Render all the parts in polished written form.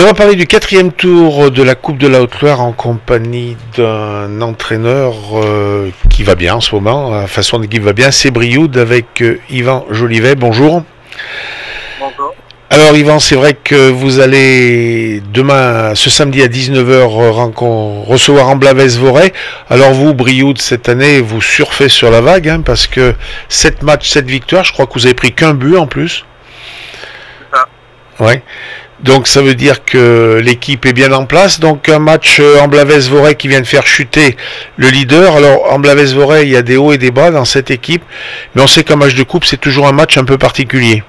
On va parler du quatrième tour de la Coupe de la Haute-Loire en compagnie d'un entraîneur qui va bien en ce moment, la façon de qui va bien, c'est Brioude avec Yvan Jolivet. Bonjour. Bonjour. Alors Yvan, c'est vrai que vous allez demain, ce samedi à 19h, recevoir Amblavès-Voray. Alors vous, Brioude, cette année, vous surfez sur la vague, hein, parce que 7 matchs, 7 victoires, je crois que vous avez pris qu'un but en plus. C'est ça. Ouais. Donc ça veut dire que l'équipe est bien en place. Donc un match Amblavès-Voray qui vient de faire chuter le leader. Alors Amblavès-Voray, il y a des hauts et des bas dans cette équipe, mais on sait qu'un match de coupe, c'est toujours un match un peu particulier.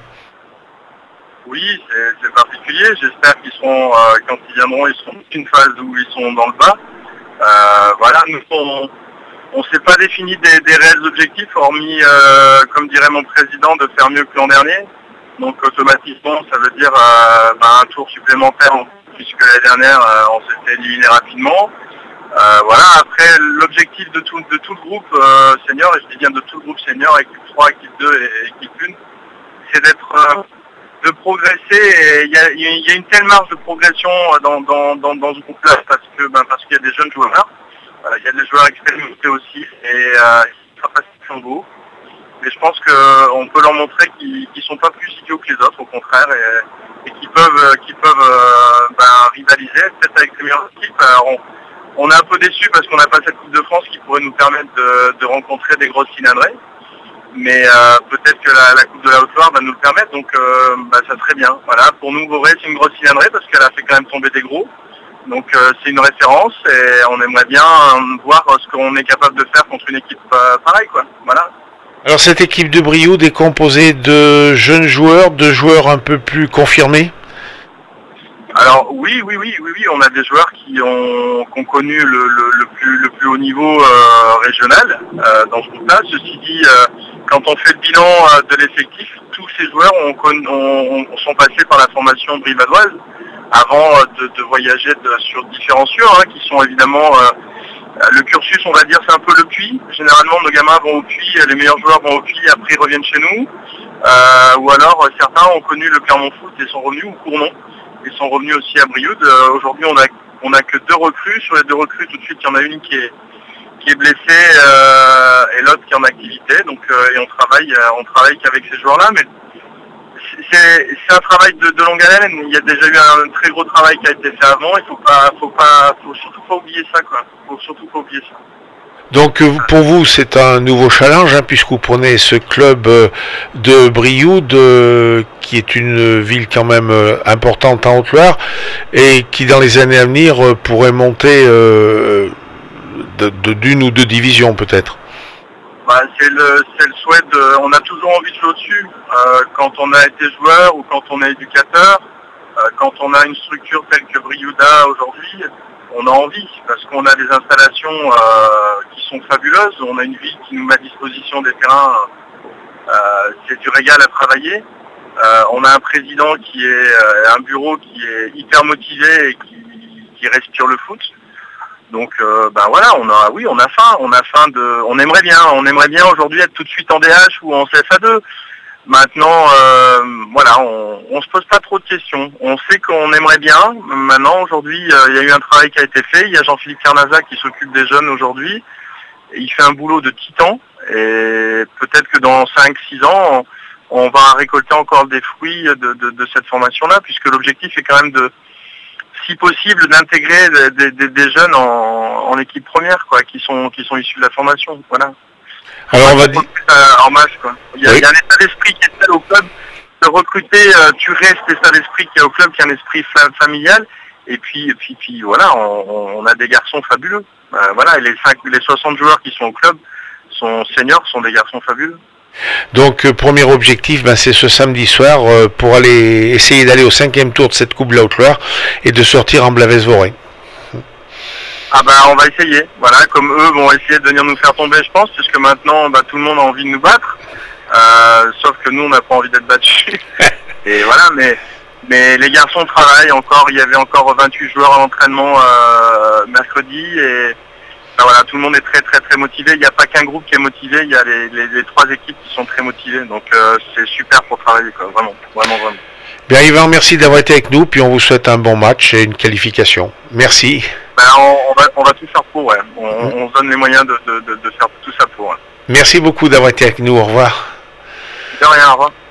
Oui, c'est particulier. J'espère qu'ils seront, quand ils viendront, ils seront dans une phase où ils sont dans le bas. Voilà, nous on s'est pas défini des réels objectifs, hormis, comme dirait mon président, de faire mieux que l'an dernier. Donc automatiquement, ça veut dire un tour supplémentaire, puisque l'année dernière, on s'était éliminé rapidement. Voilà, après l'objectif de tout le groupe senior, et je dis bien de tout le groupe senior, équipe 3, équipe 2 et équipe 1, c'est de progresser. Et il y a une telle marge de progression dans ce groupe-là parce qu'il y a des jeunes joueurs, il y a des joueurs expérimentés aussi, et ils sont pas si beaux. Mais je pense qu'on peut leur montrer qu'ils ne sont pas plus idiots que les autres, au contraire, et qu'ils peuvent rivaliser, peut-être avec les meilleures équipes. Alors, on est un peu déçus parce qu'on n'a pas cette Coupe de France qui pourrait nous permettre de rencontrer des grosses cylindrées. Mais peut-être que la Coupe de la Haute-Loire va nous le permettre, donc ça serait bien. Voilà, pour nous, Voray, c'est une grosse cylindrée parce qu'elle a fait quand même tomber des gros. Donc c'est une référence et on aimerait bien voir ce qu'on est capable de faire contre une équipe pareille, quoi. Voilà. Alors cette équipe de Brioude est composée de jeunes joueurs, de joueurs un peu plus confirmés. Alors oui, on a des joueurs qui ont connu le plus haut niveau régional dans ce groupe-là. Ceci dit, quand on fait le bilan de l'effectif, tous ces joueurs sont passés par la formation brivadoise avant de voyager sur différents cieux, qui sont évidemment le cursus, on va dire, c'est un peu le puits. Généralement, nos gamins vont au puits, les meilleurs joueurs vont au puits, après ils reviennent chez nous. Ou alors, certains ont connu le Clermont Foot et sont revenus, ou Cournon, et sont revenus aussi à Brioude. Aujourd'hui, on a que 2 recrues. Sur les 2 recrues, tout de suite, il y en a une qui est blessée et l'autre qui est en activité. Donc, et on travaille qu'avec ces joueurs-là. Mais c'est un travail de longue haleine. Il y a déjà eu un très gros travail qui a été fait avant. Il faut surtout pas oublier ça, quoi. Faut surtout pas oublier ça. Donc pour vous, c'est un nouveau challenge, hein, puisque vous prenez ce club de Brioude, qui est une ville quand même importante en Haute-Loire, et qui dans les années à venir pourrait monter d'une ou 2 divisions peut-être. C'est le souhait on a toujours envie de jouer au-dessus. Quand on a été joueur ou quand on est éducateur, quand on a une structure telle que Briouda aujourd'hui, on a envie, parce qu'on a des installations qui sont fabuleuses, on a une ville qui nous met à disposition des terrains, c'est du régal à travailler. On a un président qui est un bureau qui est hyper motivé et qui respire le foot. Donc voilà, on a faim, on aimerait bien aujourd'hui être tout de suite en DH ou en CFA2. Maintenant, on se pose pas trop de questions. On sait qu'on aimerait bien. Maintenant, aujourd'hui, il y a eu un travail qui a été fait. Il y a Jean-Philippe Carnaza qui s'occupe des jeunes aujourd'hui. Il fait un boulot de titan. Et peut-être que dans 5-6 ans, on va récolter encore des fruits de cette formation-là, puisque l'objectif est quand même si possible, d'intégrer des jeunes en équipe première, quoi, qui sont issus de la formation. Voilà. Alors on va dire en masse, quoi. Il y a un état d'esprit qui est tel au club. De recruter, tu restes l'état d'esprit qui est au club, qui est un esprit familial. Et puis voilà, on a des garçons fabuleux. Voilà, et les 60 joueurs qui sont au club sont seniors, sont des garçons fabuleux. Donc premier objectif, c'est ce samedi soir pour aller essayer d'aller au 5e tour de cette Coupe de la Haute-Loire et de sortir Amblavès-Voray. On va essayer, voilà, comme eux vont essayer de venir nous faire tomber, je pense, puisque maintenant tout le monde a envie de nous battre, sauf que nous on n'a pas envie d'être battus. Et voilà, mais les garçons travaillent encore, il y avait encore 28 joueurs à l'entraînement mercredi, et voilà, tout le monde est très très très motivé. Il n'y a pas qu'un groupe qui est motivé, il y a les 3 équipes qui sont très motivées, donc c'est super pour travailler, quoi, vraiment. Bien, Yvan, merci d'avoir été avec nous, puis on vous souhaite un bon match et une qualification. Merci. Ben, on va tout faire pour, ouais. On se donne les moyens de faire tout ça pour. Ouais. Merci beaucoup d'avoir été avec nous. Au revoir. De rien, au revoir.